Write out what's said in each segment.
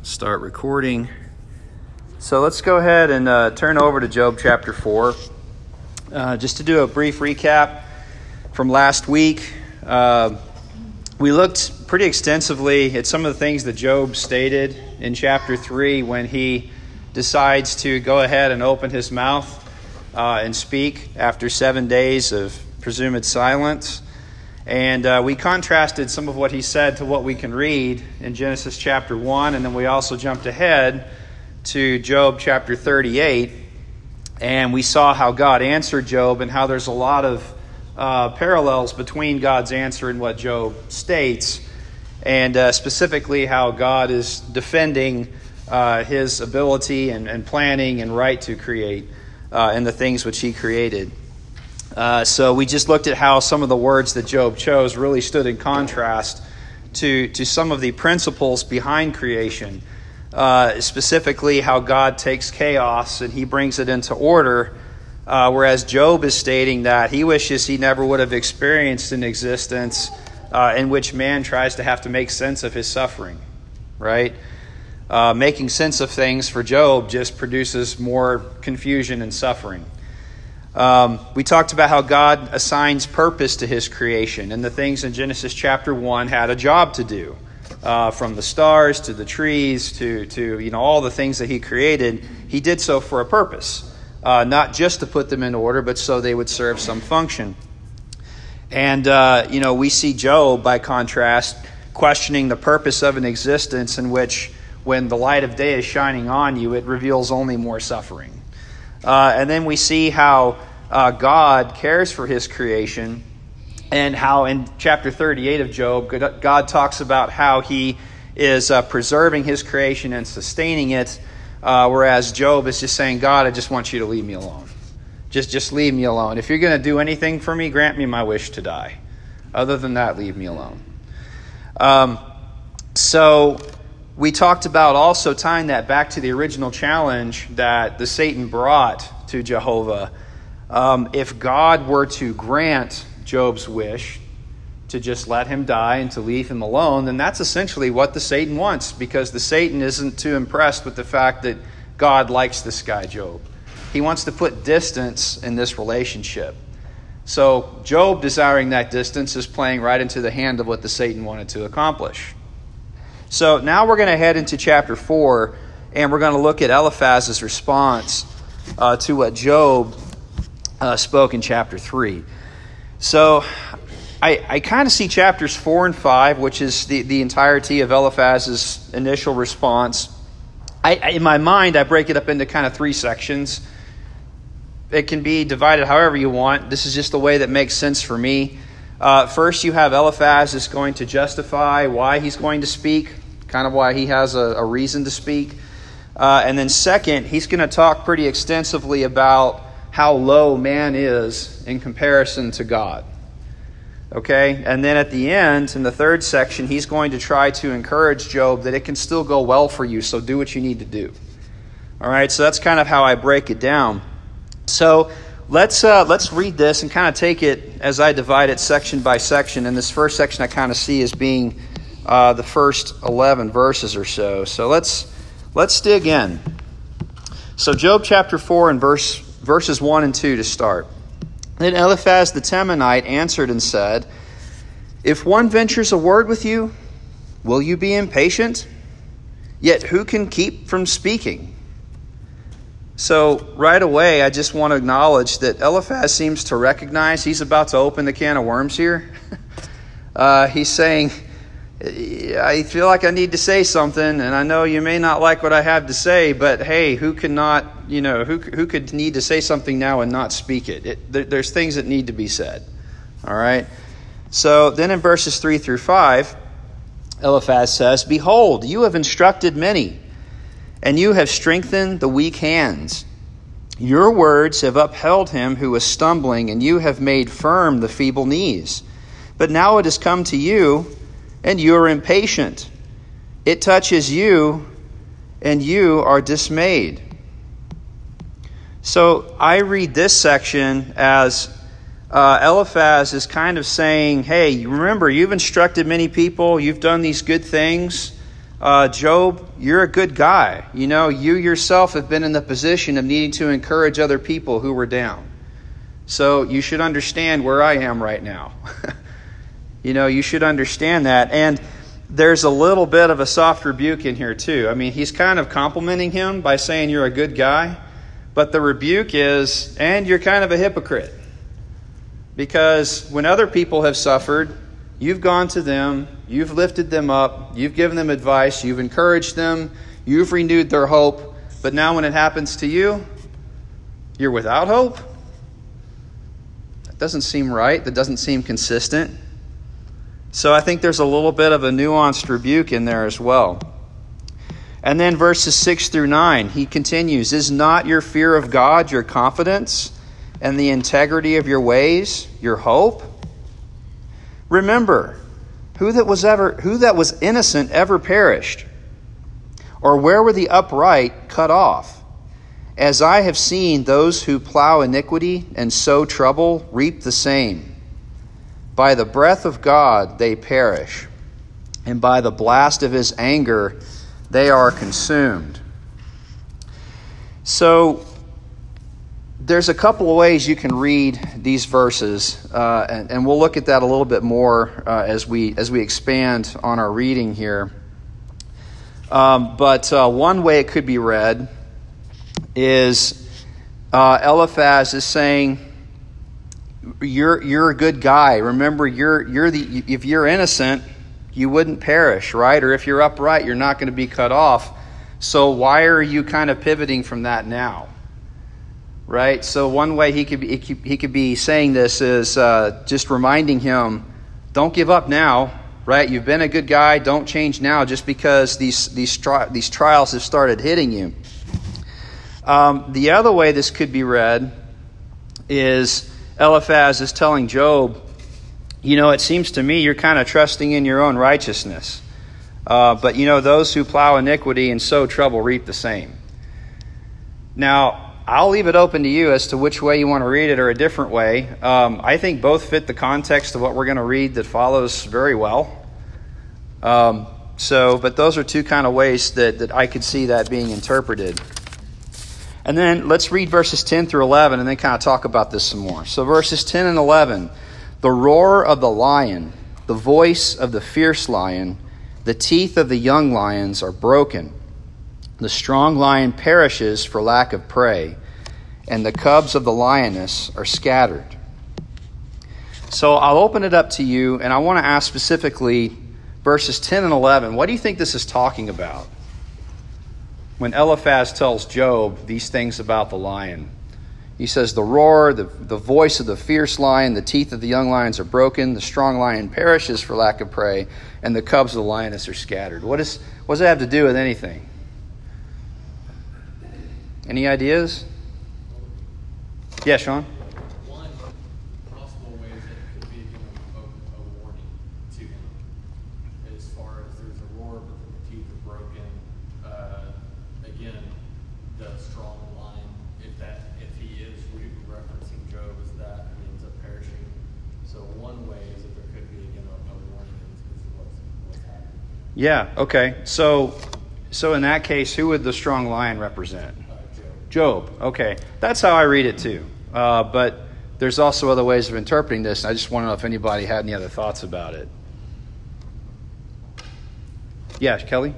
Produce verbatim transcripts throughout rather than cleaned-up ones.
start recording. So let's go ahead and uh, turn over to Job chapter four. Uh, just to do a brief recap from last week, uh, we looked pretty extensively at some of the things that Job stated in chapter three when he decides to go ahead and open his mouth uh, and speak after seven days of presumed silence. And uh, we contrasted some of what he said to what we can read in Genesis chapter one, and then we also jumped ahead to Job chapter thirty-eight, and we saw how God answered Job and how there's a lot of uh, parallels between God's answer and what Job states, and uh, specifically how God is defending uh, his ability and, and planning and right to create uh, and the things which he created. Uh, so we just looked at how some of the words that Job chose really stood in contrast to, to some of the principles behind creation. Uh, specifically how God takes chaos and he brings it into order, uh, whereas Job is stating that he wishes he never would have experienced an existence uh, in which man tries to have to make sense of his suffering, right? Uh, making sense of things for Job just produces more confusion and suffering. Um, we talked about how God assigns purpose to his creation, and the things in Genesis chapter one had a job to do. Uh, from the stars to the trees to, to you know all the things that he created, he did so for a purpose. Uh, not just to put them in order, but so they would serve some function. And, uh, you know, we see Job, by contrast, questioning the purpose of an existence in which when the light of day is shining on you, it reveals only more suffering. Uh, and then we see how uh, God cares for his creation, and how in chapter thirty-eight of Job, God talks about how he is uh, preserving his creation and sustaining it, uh, whereas Job is just saying, God, I just want you to leave me alone. Just, just leave me alone. If you're going to do anything for me, grant me my wish to die. Other than that, leave me alone. Um, so we talked about also tying that back to the original challenge that the Satan brought to Jehovah. Um, if God were to grant Job's wish to just let him die and to leave him alone, then that's essentially what the Satan wants, because the Satan isn't too impressed with the fact that God likes this guy, Job. He wants to put distance in this relationship. So Job desiring that distance is playing right into the hand of what the Satan wanted to accomplish. So now we're going to head into chapter four, and we're going to look at Eliphaz's response uh, to what Job uh, spoke in chapter three. So I, I kind of see chapters four and five, which is the, the entirety of Eliphaz's initial response. I, I, in my mind, I break it up into kind of three sections. It can be divided however you want. This is just the way that makes sense for me. Uh, first, you have Eliphaz is going to justify why he's going to speak, kind of why he has a, a reason to speak. Uh, and then second, he's going to talk pretty extensively about how low man is in comparison to God. Okay? And then at the end, in the third section, he's going to try to encourage Job that it can still go well for you, so do what you need to do. All right? So that's kind of how I break it down. So let's uh, let's read this and kind of take it as I divide it section by section. And this first section I kind of see as being uh, the first eleven verses or so. So let's let's dig in. So Job chapter four and verse verses one and two to start. Then Eliphaz the Temanite answered and said, If one ventures a word with you, will you be impatient? Yet who can keep from speaking? So right away, I just want to acknowledge that Eliphaz seems to recognize he's about to open the can of worms here. uh, he's saying, I feel like I need to say something, and I know you may not like what I have to say, but hey, who could not, you know, who who could need to say something now and not speak it? it there, there's things that need to be said. All right. So then in verses three through five, Eliphaz says, Behold, you have instructed many, and you have strengthened the weak hands. Your words have upheld him who was stumbling, and you have made firm the feeble knees. But now it has come to you, and you are impatient. It touches you, and you are dismayed. So I read this section as uh, Eliphaz is kind of saying, hey, remember, you've instructed many people, you've done these good things, uh, Job, you're a good guy. You know, you yourself have been in the position of needing to encourage other people who were down. So you should understand where I am right now. You know, you should understand that. And there's a little bit of a soft rebuke in here too. I mean, he's kind of complimenting him by saying you're a good guy. But the rebuke is, and you're kind of a hypocrite. Because when other people have suffered, you've gone to them, you've lifted them up, you've given them advice, you've encouraged them, you've renewed their hope. But now when it happens to you, you're without hope? That doesn't seem right. That doesn't seem consistent. So I think there's a little bit of a nuanced rebuke in there as well. And then verses six through nine, he continues, is not your fear of God your confidence, and the integrity of your ways your hope? Remember, who that was ever who that was innocent ever perished? Or where were the upright cut off? As I have seen those who plow iniquity and sow trouble reap the same. By the breath of God they perish, and by the blast of his anger they are consumed. So there's a couple of ways you can read these verses, uh, and, and we'll look at that a little bit more uh, as we as we expand on our reading here. Um, but uh, one way it could be read is uh, Eliphaz is saying, You're you're a good guy. Remember, you're you're the if you're innocent, you wouldn't perish, right? Or if you're upright, you're not going to be cut off. So why are you kind of pivoting from that now, right? So one way he could be he could be saying this is uh, just reminding him, don't give up now, right? You've been a good guy. Don't change now just because these these tri- these trials have started hitting you. Um, the other way this could be read is Eliphaz is telling Job, you know, it seems to me you're kind of trusting in your own righteousness. Uh, but, you know, those who plow iniquity and sow trouble reap the same. Now, I'll leave it open to you as to which way you want to read it or a different way. Um, I think both fit the context of what we're going to read that follows very well. Um, so, but those are two kind of ways that, that I could see that being interpreted. And then let's read verses ten through eleven and then kind of talk about this some more. So verses ten and eleven, the roar of the lion, the voice of the fierce lion, the teeth of the young lions are broken. The strong lion perishes for lack of prey, and the cubs of the lioness are scattered. So I'll open it up to you, and I want to ask specifically verses ten and eleven. What do you think this is talking about? When Eliphaz tells Job these things about the lion, he says, the roar, the, the voice of the fierce lion, the teeth of the young lions are broken, the strong lion perishes for lack of prey, and the cubs of the lioness are scattered. What, is, what does that have to do with anything? Any ideas? Yeah, Sean? One possible way is it could be a, a warning to him. As far as there's a roar, but the teeth are broken. Uh, again, the strong lion, if that if he is re- referencing Job as that, he ends up perishing. So one way is that there could be again a, a warning as to what's, what's happening. Yeah, okay. So so in that case, who would the strong lion represent? Job. Okay. That's how I read it too. Uh, but there's also other ways of interpreting this. I just want to know if anybody had any other thoughts about it. Yeah, Kelly?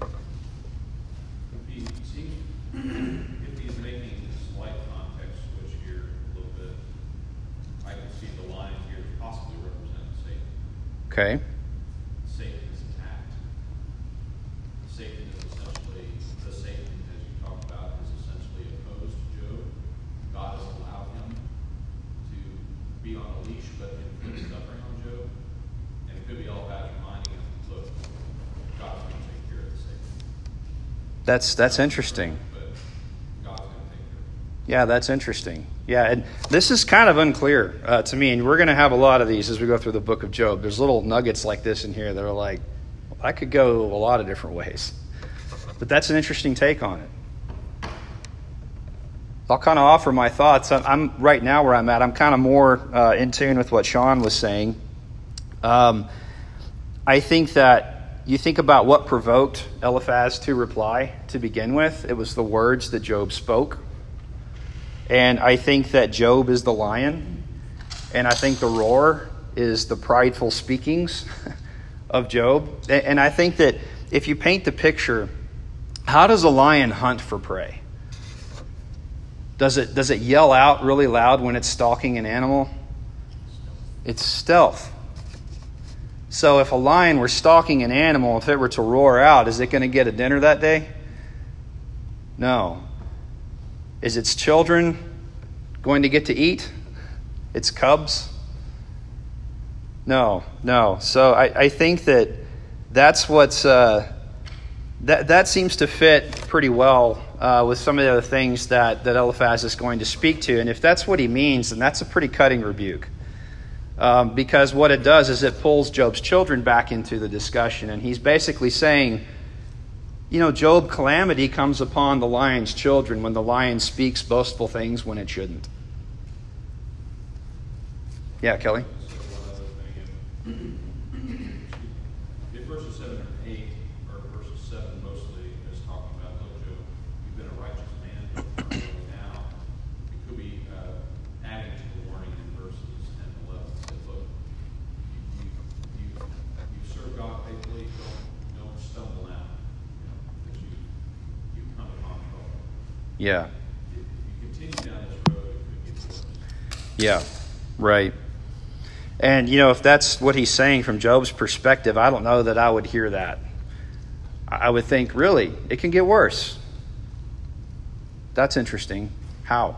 If he's, if he's making a slight context switch here a little bit, I can see the lion here possibly represent Satan. Okay. Satan is attacked. Satan is essentially, the Satan, as you talked about, is essentially opposed to Job. God has allowed him to be on a leash, but inflict suffering on Job. And it could be all about reminding him, look, God's going to take care of the Satan. That's that's interesting. But God's going to take care of it. Yeah, that's interesting. Yeah, and this is kind of unclear uh, to me, and we're going to have a lot of these as we go through the book of Job. There's little nuggets like this in here that are like, well, I could go a lot of different ways. But that's an interesting take on it. I'll kind of offer my thoughts. I'm, I'm right now where I'm at. I'm kind of more uh, in tune with what Sean was saying. Um, I think that you think about what provoked Eliphaz to reply to begin with. It was the words that Job spoke. And I think that Job is the lion. And I think the roar is the prideful speakings of Job. And I think that if you paint the picture, how does a lion hunt for prey? Does it, does it yell out really loud when it's stalking an animal? It's stealth. So if a lion were stalking an animal, if it were to roar out, is it going to get a dinner that day? No. Is its children going to get to eat? Its cubs? No, no. So I, I think that that's what's uh, that that seems to fit pretty well uh, with some of the other things that that Eliphaz is going to speak to. And if that's what he means, then that's a pretty cutting rebuke. Um, because what it does is it pulls Job's children back into the discussion. And he's basically saying, you know, Job, calamity comes upon the lion's children when the lion speaks boastful things when it shouldn't. Yeah, Kelly? If verses seven and eight, or verses seven mostly, is talking about, look, Job, you've been a righteous man, don't turn away now. It could be uh, adding to the warning in verses ten and eleven. It said, look, you, you, you, you serve God faithfully, don't, don't stumble now. You know, because you, you come upon trouble. Yeah. If, if you continue down this road, it could get worse. Yeah, right. And, you know, if that's what he's saying from Job's perspective, I don't know that I would hear that. I would think, really, it can get worse. That's interesting. How?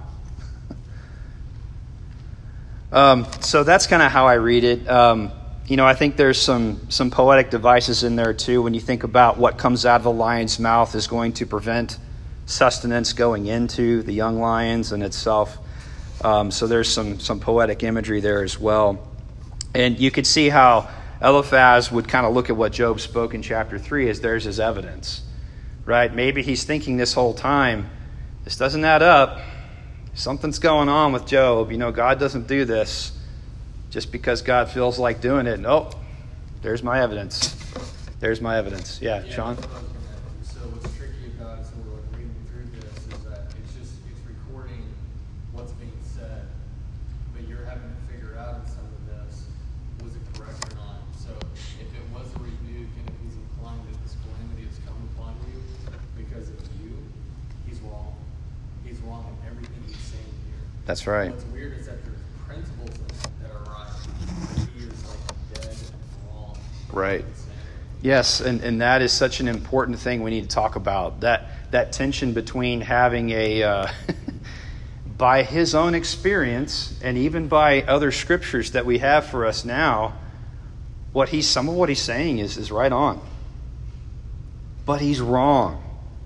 um, so that's kind of how I read it. Um, you know, I think there's some, some poetic devices in there, too, when you think about what comes out of the lion's mouth is going to prevent sustenance going into the young lions in itself. Um, so there's some, some poetic imagery there as well. And you could see how Eliphaz would kind of look at what Job spoke in chapter three as there's his evidence, right? Maybe he's thinking this whole time, this doesn't add up. Something's going on with Job. You know, God doesn't do this just because God feels like doing it. Nope. There's my evidence. There's my evidence. Yeah, Yeah, Sean? that's what I was gonna ask you. So what's tricky about it, so we're like reading through this, is that it's just, it's recording what's being said, but you're having to figure out in some of this, was it correct or not? So if it was a rebuke and if he's implying that this calamity has come upon you because of you, he's wrong. He's wrong in everything he's saying here. That's right. What's weird is that there's principles in it that are right, but he is like dead and wrong. Right. Yes, and, and that is such an important thing we need to talk about. That that tension between having a, uh, by his own experience, and even by other scriptures that we have for us now, what he's some of what he's saying is, is right on. But he's wrong.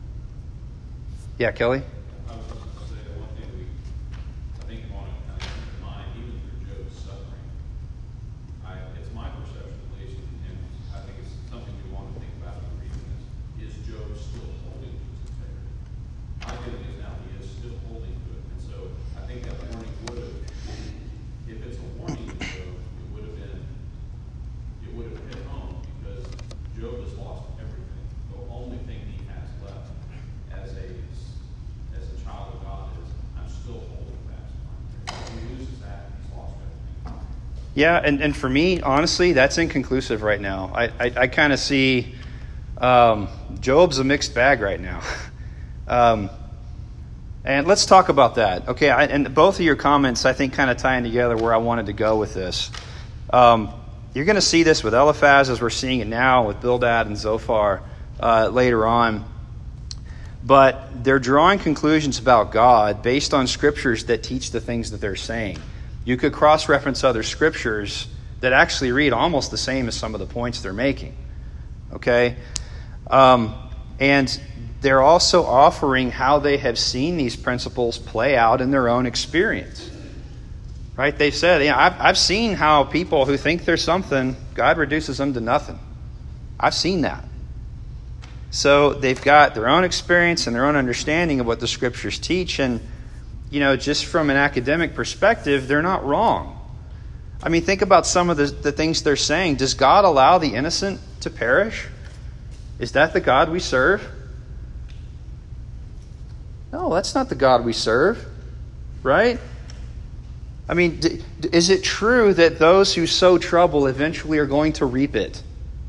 Yeah, Kelly? I was just going to say that one thing we, I think, want to kind of keep in mind, even through Job's suffering, I, it's my perception, at least, and I think it's something we want to think about in reading this, is Job still holding to his integrity? My feeling is now he is still holding to it. And so I think that warning would have, if it's a warning to Job, it would have been, it would have hit home, because Job has lost everything. The only thing he has left as a as a child of God is, I'm still holding fast. If he loses that, he's lost everything. Yeah, and, and for me, honestly, that's inconclusive right now. I, I, I kind of see um, Job's a mixed bag right now. um, and let's talk about that. Okay, I, and both of your comments, I think, kind of tying together where I wanted to go with this. Um, you're going to see this with Eliphaz as we're seeing it now with Bildad and Zophar uh, later on. But they're drawing conclusions about God based on scriptures that teach the things that they're saying. You could cross-reference other scriptures that actually read almost the same as some of the points they're making. Okay? Um, and they're also offering how they have seen these principles play out in their own experience. Right? They said, yeah, I've, I've seen how people who think there's something, God reduces them to nothing. I've seen that. So they've got their own experience and their own understanding of what the scriptures teach. And, you know, just from an academic perspective, they're not wrong. I mean, think about some of the, the things they're saying. Does God allow the innocent to perish? Is that the God we serve? No, that's not the God we serve, right? I mean, d- is it true that those who sow trouble eventually are going to reap it?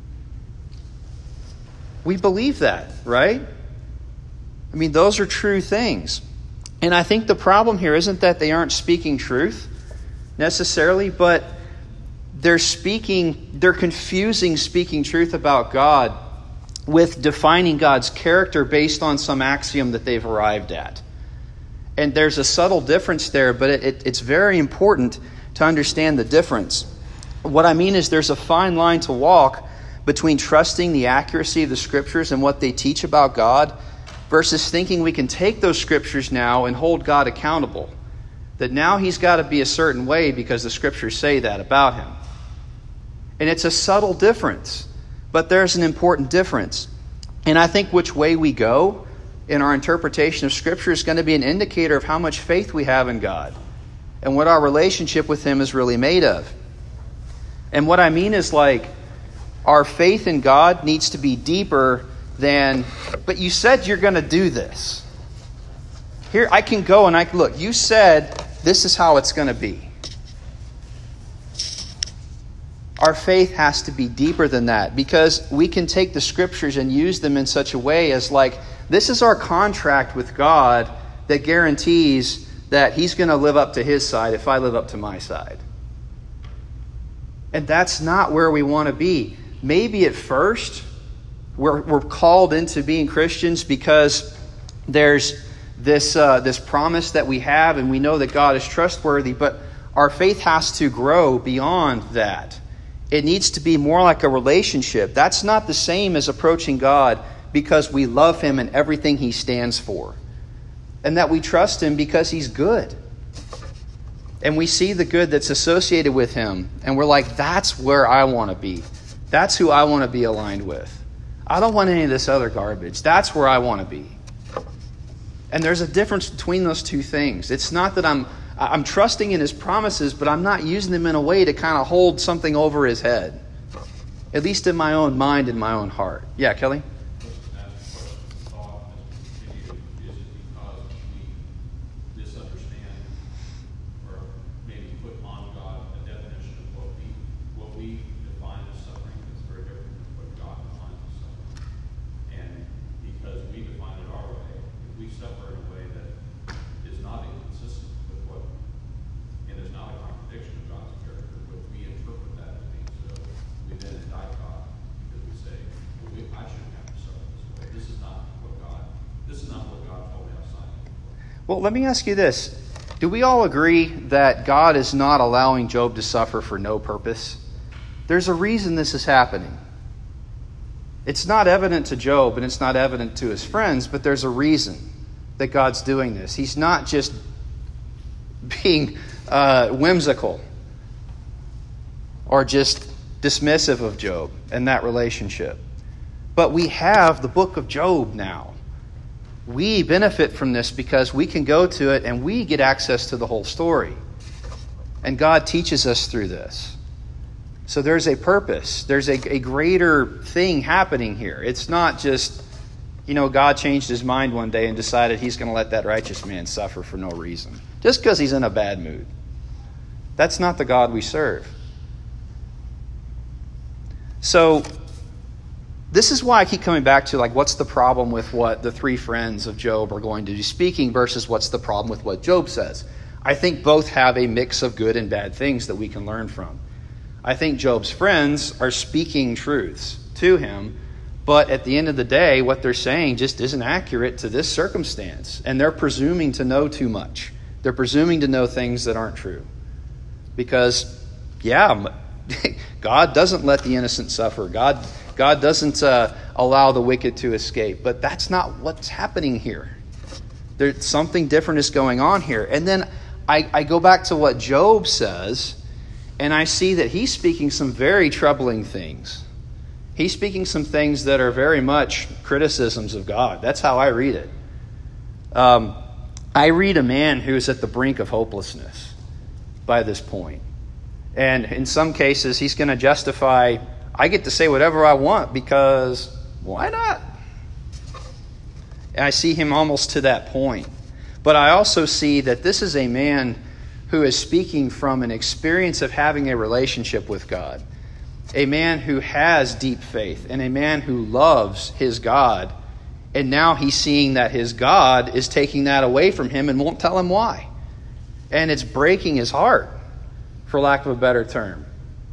We believe that, right? I mean, those are true things. And I think the problem here isn't that they aren't speaking truth necessarily, but they're speaking, they're confusing speaking truth about God with defining God's character based on some axiom that they've arrived at. And there's a subtle difference there, but it, it, it's very important to understand the difference. What I mean is there's a fine line to walk between trusting the accuracy of the Scriptures and what they teach about God versus thinking we can take those Scriptures now and hold God accountable. That now He's got to be a certain way because the Scriptures say that about Him. And it's a subtle difference, but there's an important difference. And I think which way we go in our interpretation of Scripture is going to be an indicator of how much faith we have in God and what our relationship with Him is really made of. And what I mean is, like, our faith in God needs to be deeper than, but you said you're going to do this. Here, I can go and I can look. You said this is how it's going to be. Our faith has to be deeper than that because we can take the Scriptures and use them in such a way as like, this is our contract with God that guarantees that He's going to live up to His side if I live up to my side. And that's not where we want to be. Maybe at first we're, we're called into being Christians because there's this, uh, this promise that we have and we know that God is trustworthy, but our faith has to grow beyond that. It needs to be more like a relationship. That's not the same as approaching God because we love Him and everything He stands for. And that we trust Him because He's good. And we see the good that's associated with Him. And we're like, that's where I want to be. That's who I want to be aligned with. I don't want any of this other garbage. That's where I want to be. And there's a difference between those two things. It's not that I'm I'm trusting in His promises, but I'm not using them in a way to kind of hold something over His head. At least in my own mind and my own heart. Yeah, Kelly? Well, let me ask you this. Do we all agree that God is not allowing Job to suffer for no purpose? There's a reason this is happening. It's not evident to Job and it's not evident to his friends, but there's a reason that God's doing this. He's not just being uh, whimsical or just dismissive of Job and that relationship. But we have the book of Job now. We benefit from this because we can go to it and we get access to the whole story. And God teaches us through this. So there's a purpose. There's a, a greater thing happening here. It's not just, you know, God changed His mind one day and decided He's going to let that righteous man suffer for no reason. Just because he's in a bad mood. That's not the God we serve. So this is why I keep coming back to, like, what's the problem with what the three friends of Job are going to be speaking versus what's the problem with what Job says. I think both have a mix of good and bad things that we can learn from. I think Job's friends are speaking truths to him, but at the end of the day, what they're saying just isn't accurate to this circumstance. And they're presuming to know too much. They're presuming to know things that aren't true. Because, yeah, God doesn't let the innocent suffer. God God doesn't uh, allow the wicked to escape. But that's not what's happening here. There's something different is going on here. And then I, I go back to what Job says, and I see that he's speaking some very troubling things. He's speaking some things that are very much criticisms of God. That's how I read it. Um, I read a man who's at the brink of hopelessness by this point. And in some cases, he's going to justify, I get to say whatever I want because Why not? I see him almost to that point. But I also see that this is a man who is speaking from an experience of having a relationship with God. A man who has deep faith and a man who loves his God. And now he's seeing that his God is taking that away from him and won't tell him why. And it's breaking his heart, for lack of a better term.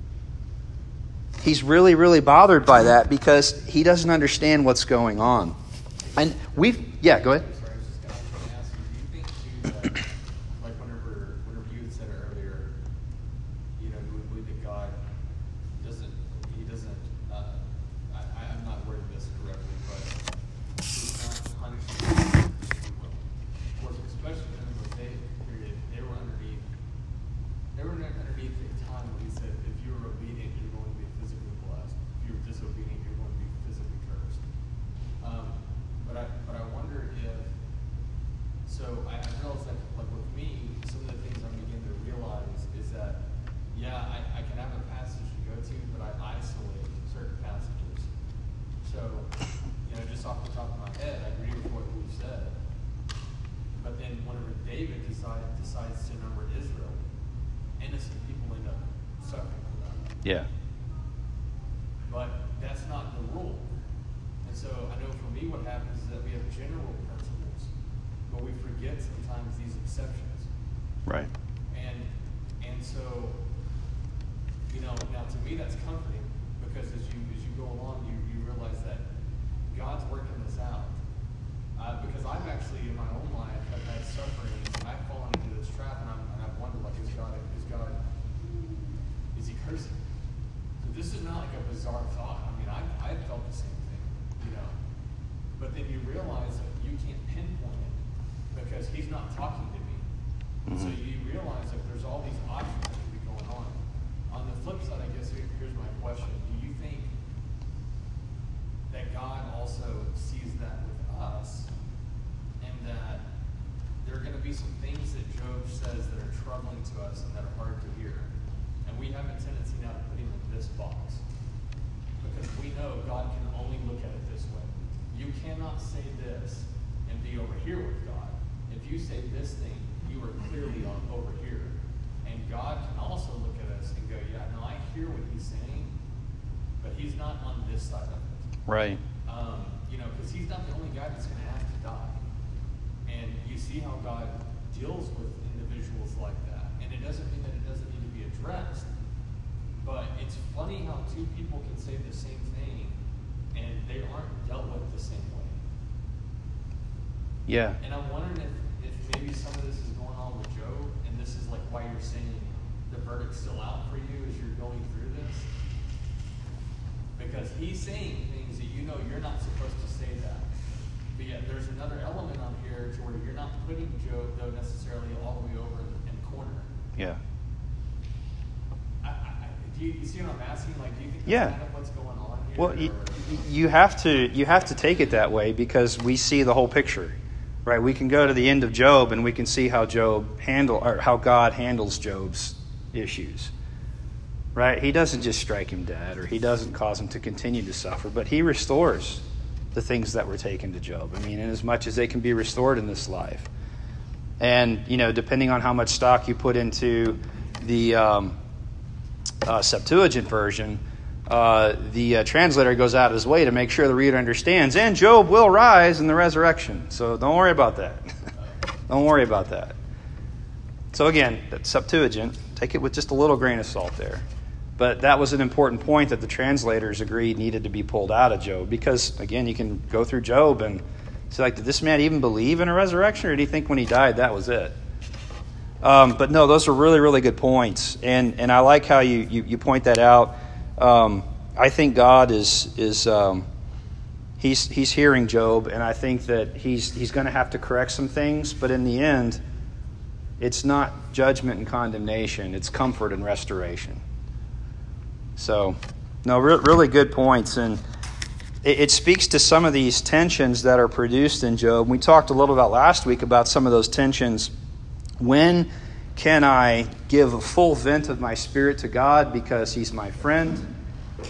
He's really, really bothered by that because he doesn't understand what's going on. And we've, yeah, go ahead. Sorry, I was just going to ask you, do you think too that, like whenever, whenever you had said earlier, you know, you would believe that God doesn't, he doesn't, uh, I, I'm not wording this correctly, but he's not punishing people. Of course, especially in the Mosaic period, they were underneath, they were underneath a time when he said, if you were obedient, you're going to be physically blessed. If you were disobedient, you're going to be physically cursed. Um, But I, but I wonder if, so I, I realize that, like with me, some of the things I'm beginning to realize is that, yeah, I, I can have a passage to go to, but I isolate certain passages. So, you know, just off the top of my head, I agree with what we've said. But then whenever David decide, decides to number Israel, innocent people end up suffering for that. Yeah. But that's not the rule. And so I know for me what happens is that we have general principles, but we forget sometimes these exceptions. Right. And and so, you know, now to me that's comforting because as you as you go along, you, you realize that God's working this out. Uh, because I've actually in my own life have had suffering and I've fallen into this trap and, I'm, and I've wondered like is God is God is he cursing? So this is not like a bizarre thought. I mean I've I've felt the same thing. You know, but then you realize that you can't pinpoint it because he's not talking to me. Mm-hmm. So you realize that there's all these options that could be going on. On the flip side, I guess here- here's my question: do you think that God also sees that with us, and that there are going to be some things that Job says that are troubling to us and that are hard to hear, and we have a tendency now to put him in this box? Because we know God can only look at it this way. You cannot say this and be over here with God. If you say this thing, you are clearly on over here. And God can also look at us and go, yeah, no, I hear what he's saying, but he's not on this side of it. Right. Um, you know, because he's not the only guy that's going to have to die. And you see how God deals with individuals like that. And it doesn't mean that it doesn't need to be addressed. But it's funny how two people can say the same thing and they aren't dealt with the same way. Yeah. And I'm wondering if, if maybe some of this is going on with Job, and this is like why you're saying the verdict's still out for you as you're going through this. Because he's saying things that you know you're not supposed to say that. But yet there's another element on here to where you're not putting Job, though, necessarily all the way over in the, in the corner. Yeah. I, I, do you, you see what I'm asking? Like, do you think that's Yeah. kind of what's going on here? Well, you, or- you have to you have to take it that way because we see the whole picture, right? We can go to the end of Job and we can see how Job handle or how God handles Job's issues, right? He doesn't just strike him dead or he doesn't cause him to continue to suffer, but he restores the things that were taken to Job. I mean, in as much as they can be restored in this life, and you know, depending on how much stock you put into the um, uh, Septuagint version. Uh, the uh, translator goes out of his way to make sure the reader understands, and Job will rise in the resurrection. So don't worry about that. Don't worry about that. So again, that Septuagint, take it with just a little grain of salt there. But that was an important point that the translators agreed needed to be pulled out of Job because, again, you can go through Job and say, like, did this man even believe in a resurrection, or did he think when he died that was it? Um, but no, those are really, really good points. And and I like how you, you, you point that out. Um, I think God is is um, he's he's hearing Job, and I think that he's he's going to have to correct some things. But in the end, it's not judgment and condemnation; it's comfort and restoration. So, no, re- really good points, and it, it speaks to some of these tensions that are produced in Job. We talked a little about last week about some of those tensions. When can I give a full vent of my spirit to God because he's my friend?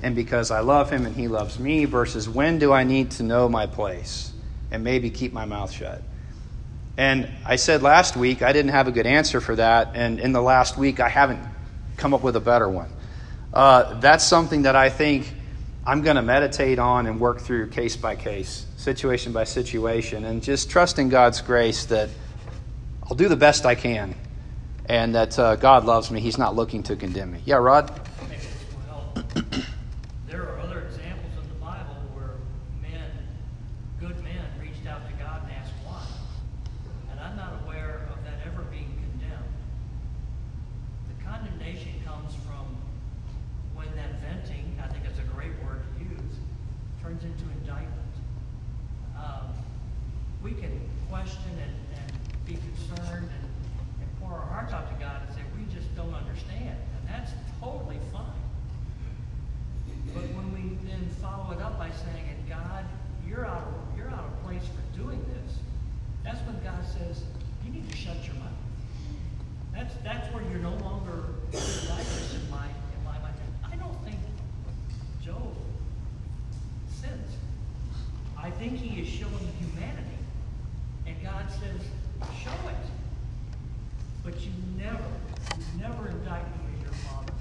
and because I love him and he loves me, versus when do I need to know my place and maybe keep my mouth shut? And I said last week I didn't have a good answer for that, and in the last week I haven't come up with a better one. Uh, that's something that I think I'm going to meditate on and work through case by case, situation by situation, and just trusting God's grace that I'll do the best I can, and that uh, God loves me. He's not looking to condemn me. Yeah, Rod? Well, there are other examples in the Bible where men, good men, reached out to God and asked why. And I'm not aware of that ever being condemned. The condemnation comes from when that venting, I think it's a great word to use, turns into indictment. Um, we can question and, and be concerned and, and pour our hearts out to God and say, we just don't understand. And that's totally fine. But when we then follow it up by saying, and God, you're out of, you're out of place for doing this, that's when God says, you need to shut your mouth. That's that's where you're no longer righteous in my in my mind. I don't think Job sins. I think he is showing humanity. And God says, show it. But you never, you never indict me as your father.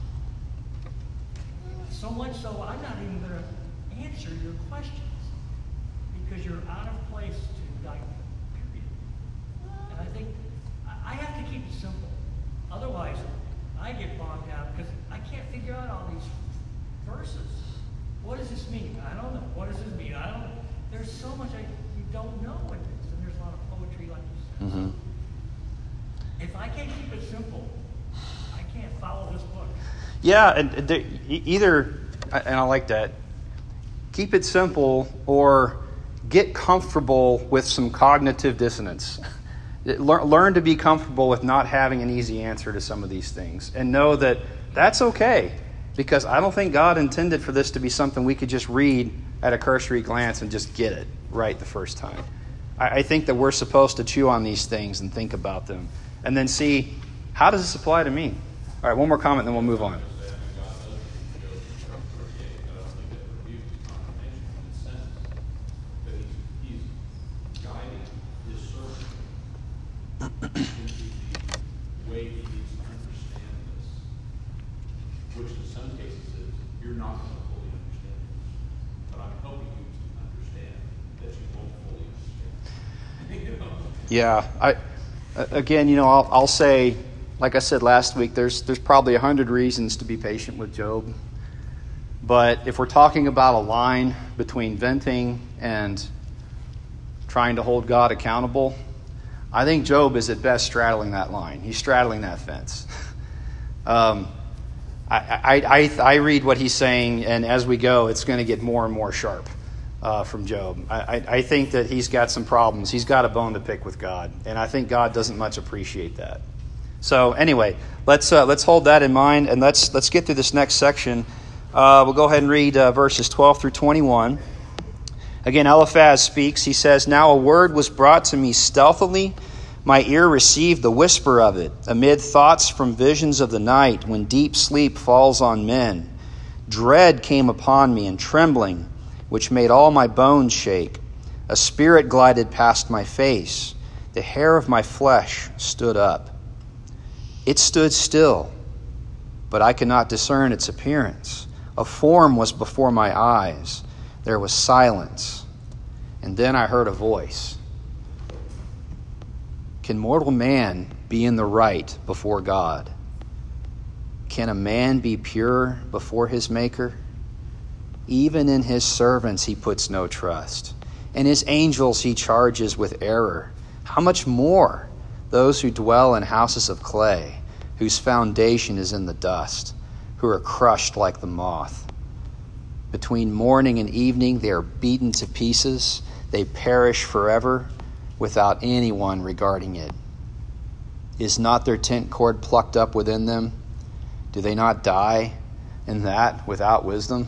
So much so, I'm not even going to answer your questions because you're out of place to indict me, period. And I think I have to keep it simple. Otherwise, I get bogged out because I can't figure out all these verses. What does this mean? I don't know. What does this mean? I don't know. There's so much I, you don't know what it is, and there's a lot of poetry, like you said. Mm-hmm. If I can't keep it simple, I can't follow this book. Yeah, and there, either, and I like that, keep it simple or get comfortable with some cognitive dissonance. Learn, learn to be comfortable with not having an easy answer to some of these things, and know that that's okay, because I don't think God intended for this to be something we could just read at a cursory glance and just get it right the first time. I, I think that we're supposed to chew on these things and think about them, and then see, how does this apply to me? All right, one more comment, then we'll move on. Yeah, I again, you know, I'll, I'll say, like I said last week, there's there's probably a hundred reasons to be patient with Job. But if we're talking about a line between venting and trying to hold God accountable, I think Job is at best straddling that line. He's straddling that fence. um, I, I, I, I read what he's saying, and as we go, it's going to get more and more sharp. Uh, from Job. I, I, I think that he's got some problems. He's got a bone to pick with God, and I think God doesn't much appreciate that. So anyway, let's uh, let's hold that in mind, and let's let's get through this next section. Uh, we'll go ahead and read uh, verses twelve through twenty-one. Again, Eliphaz speaks. He says, "Now a word was brought to me stealthily. My ear received the whisper of it, amid thoughts from visions of the night, when deep sleep falls on men. Dread came upon me, and trembling, which made all my bones shake. A spirit glided past my face. The hair of my flesh stood up. It stood still, but I could not discern its appearance. A form was before my eyes. There was silence. And then I heard a voice. Can mortal man be in the right before God? Can a man be pure before his Maker? Even in his servants he puts no trust, and his angels he charges with error. How much more those who dwell in houses of clay, whose foundation is in the dust, who are crushed like the moth. Between morning and evening they are beaten to pieces. They perish forever without anyone regarding it. Is not their tent cord plucked up within them? Do they not die in that without wisdom?"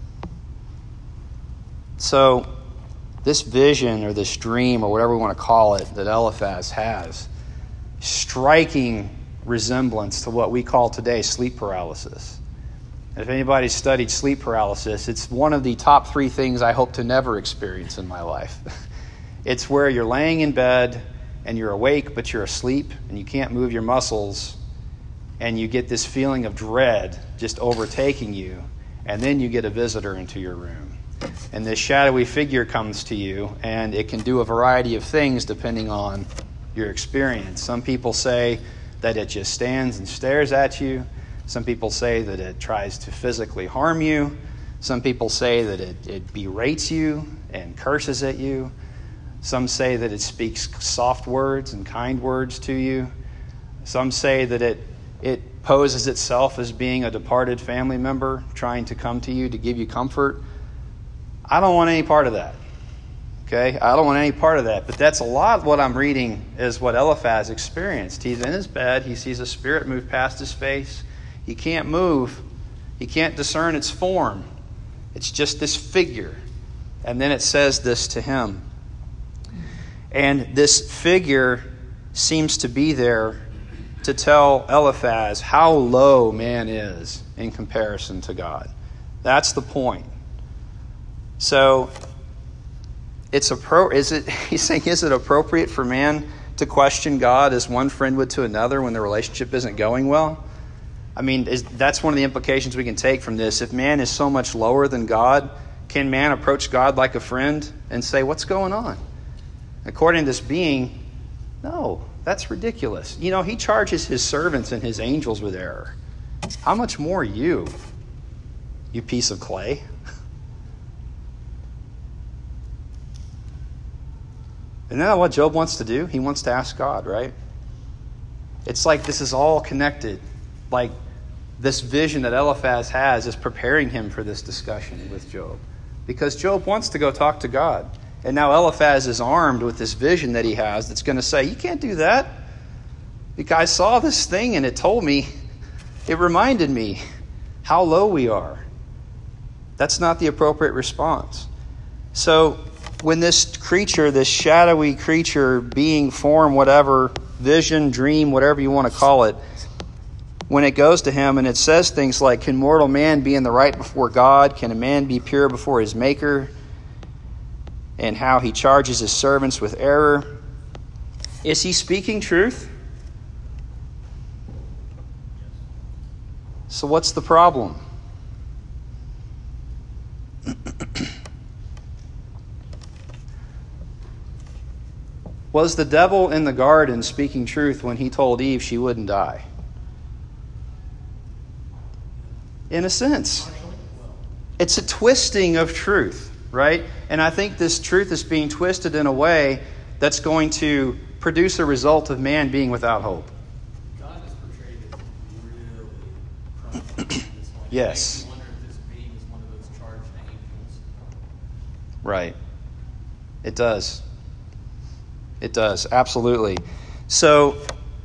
So this vision or this dream or whatever we want to call it that Eliphaz has, striking resemblance to what we call today sleep paralysis. If anybody's studied sleep paralysis, it's one of the top three things I hope to never experience in my life. It's where you're laying in bed and you're awake, but you're asleep and you can't move your muscles, and you get this feeling of dread just overtaking you, and then you get a visitor into your room. And this shadowy figure comes to you, and it can do a variety of things depending on your experience. Some people say that it just stands and stares at you. Some people say that it tries to physically harm you. Some people say that it, it berates you and curses at you. Some say that it speaks soft words and kind words to you. Some say that it it poses itself as being a departed family member trying to come to you to give you comfort. I don't want any part of that. Okay? I don't want any part of that. But that's a lot what I'm reading is what Eliphaz experienced. He's in his bed. He sees a spirit move past his face. He can't move. He can't discern its form. It's just this figure. And then it says this to him. And this figure seems to be there to tell Eliphaz how low man is in comparison to God. That's the point. So, it's appro- is it, he's saying, is it appropriate for man to question God as one friend would to another when the relationship isn't going well? I mean, is, that's one of the implications we can take from this. If man is so much lower than God, can man approach God like a friend and say, what's going on? According to this being, no, that's ridiculous. You know, he charges his servants and his angels with error. How much more you, you piece of clay? Isn't that what Job wants to do? He wants to ask God, right? It's like this is all connected. Like this vision that Eliphaz has is preparing him for this discussion with Job. Because Job wants to go talk to God. And now Eliphaz is armed with this vision that he has that's going to say, you can't do that. Because I saw this thing and it told me, it reminded me how low we are. That's not the appropriate response. So when this creature, this shadowy creature, being, form, whatever, vision, dream, whatever you want to call it, when it goes to him and it says things like, can mortal man be in the right before God? Can a man be pure before his maker? And how he charges his servants with error. Is he speaking truth? So what's the problem? Was the devil in the garden speaking truth when he told Eve she wouldn't die? In a sense. It's a twisting of truth, right? And I think this truth is being twisted in a way that's going to produce a result of man being without hope. God is portrayed as really crummy. Yes. I wonder if this being is one of those charged angels. Right. It does. It does, absolutely. So,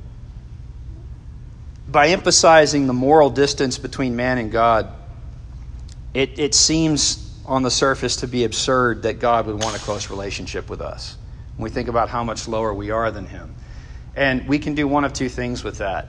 by emphasizing the moral distance between man and God, it, it seems on the surface to be absurd that God would want a close relationship with us when we think about how much lower we are than him. And we can do one of two things with that.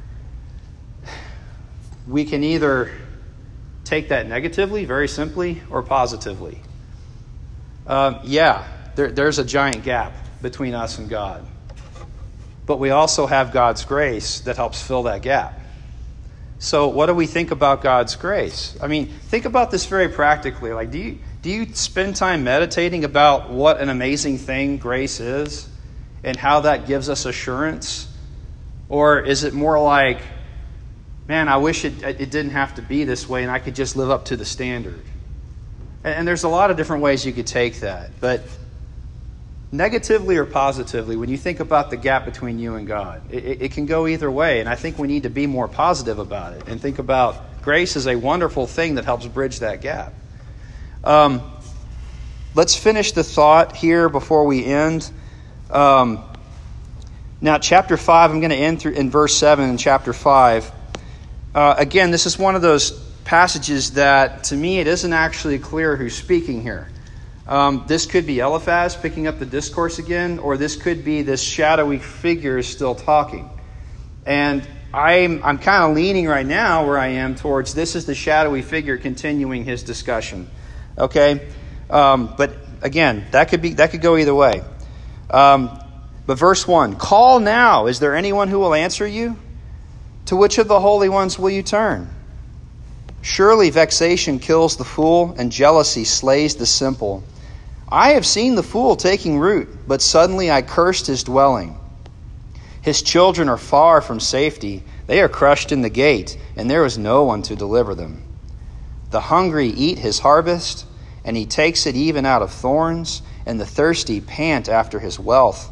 We can either take that negatively, very simply, or positively. Um, yeah, there, there's a giant gap between us and God. But we also have God's grace that helps fill that gap. So what do we think about God's grace? I mean, think about this very practically. Like, do you do you spend time meditating about what an amazing thing grace is and how that gives us assurance? Or is it more like, man, I wish it, it didn't have to be this way and I could just live up to the standard? And, and there's a lot of different ways you could take that. But negatively or positively, when you think about the gap between you and God, it, it can go either way. And I think we need to be more positive about it and think about grace as a wonderful thing that helps bridge that gap. Um, let's finish the thought here before we end. Um, now, chapter five, I'm going to end through in verse seven in chapter five. Uh, again, this is one of those passages that, to me, it isn't actually clear who's speaking here. Um, this could be Eliphaz picking up the discourse again, or this could be this shadowy figure still talking. And I'm, I'm kind of leaning right now where I am towards this is the shadowy figure continuing his discussion. Okay? Um, but again, that could be that could go either way. Um, but verse one, call now. Is there anyone who will answer you? To which of the holy ones will you turn? Surely vexation kills the fool, and jealousy slays the simple. I have seen the fool taking root, but suddenly I cursed his dwelling. His children are far from safety. They are crushed in the gate, and there is no one to deliver them. The hungry eat his harvest, and he takes it even out of thorns, and the thirsty pant after his wealth.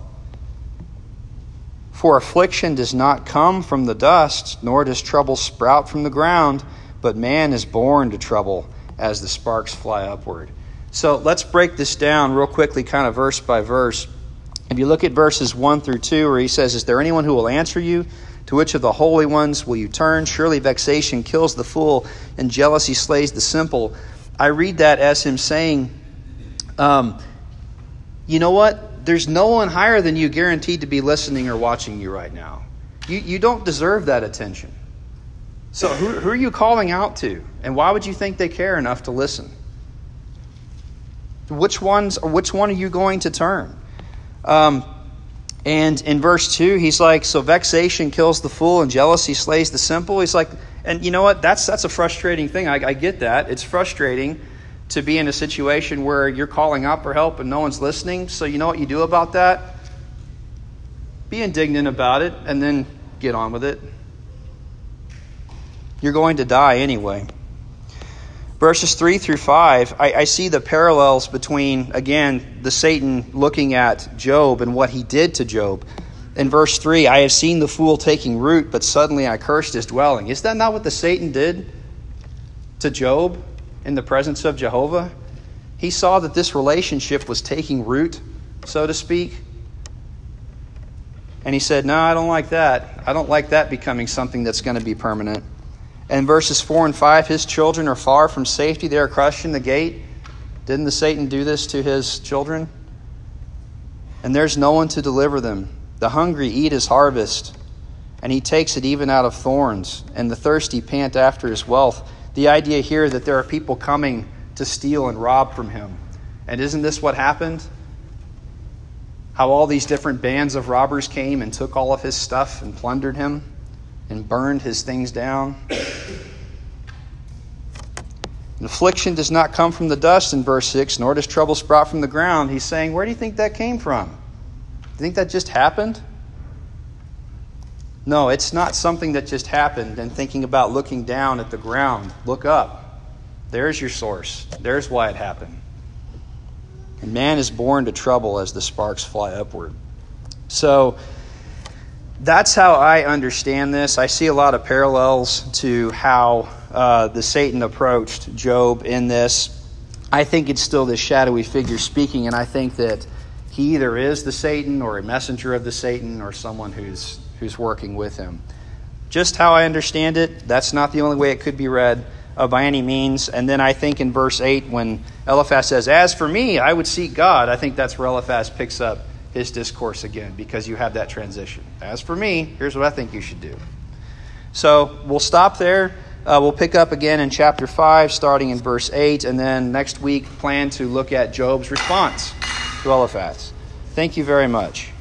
For affliction does not come from the dust, nor does trouble sprout from the ground, but man is born to trouble as the sparks fly upward. So let's break this down real quickly, kind of verse by verse. If you look at verses one through two, where he says, is there anyone who will answer you? To which of the holy ones will you turn? Surely vexation kills the fool, and jealousy slays the simple. I read that as him saying, um, you know what? There's no one higher than you guaranteed to be listening or watching you right now. You, you don't deserve that attention. So who, who are you calling out to? And why would you think they care enough to listen? Which ones, or which one are you going to turn? Um, and in verse two, he's like, so vexation kills the fool and jealousy slays the simple. He's like, and you know what? That's that's a frustrating thing. I, I get that. It's frustrating to be in a situation where you're calling out for help and no one's listening. So you know what you do about that? Be indignant about it and then get on with it. You're going to die anyway. Verses three through five, I, I see the parallels between, again, the Satan looking at Job and what he did to Job. In verse three, I have seen the fool taking root, but suddenly I cursed his dwelling. Is that not what the Satan did to Job in the presence of Jehovah? He saw that this relationship was taking root, so to speak. And he said, no, I don't like that. I don't like that becoming something that's going to be permanent. And verses four and five, his children are far from safety. They are crushed in the gate. Didn't the Satan do this to his children? And there's no one to deliver them. The hungry eat his harvest, and he takes it even out of thorns. And the thirsty pant after his wealth. The idea here that there are people coming to steal and rob from him. And isn't this what happened? How all these different bands of robbers came and took all of his stuff and plundered him and burned his things down. And affliction does not come from the dust in verse six, nor does trouble sprout from the ground. He's saying, where do you think that came from? Do you think that just happened? No, it's not something that just happened and thinking about looking down at the ground. Look up. There's your source. There's why it happened. And man is born to trouble as the sparks fly upward. So that's how I understand this. I see a lot of parallels to how uh, the Satan approached Job in this. I think it's still this shadowy figure speaking, and I think that he either is the Satan or a messenger of the Satan or someone who's who's working with him. Just how I understand it, that's not the only way it could be read uh, by any means. And then I think in verse eight, when Eliphaz says, as for me, I would seek God, I think that's where Eliphaz picks up his discourse again, because you have that transition. As for me, here's what I think you should do. So we'll stop there. Uh, we'll pick up again in chapter five, starting in verse eight, and then next week plan to look at Job's response to Eliphaz. Thank you very much.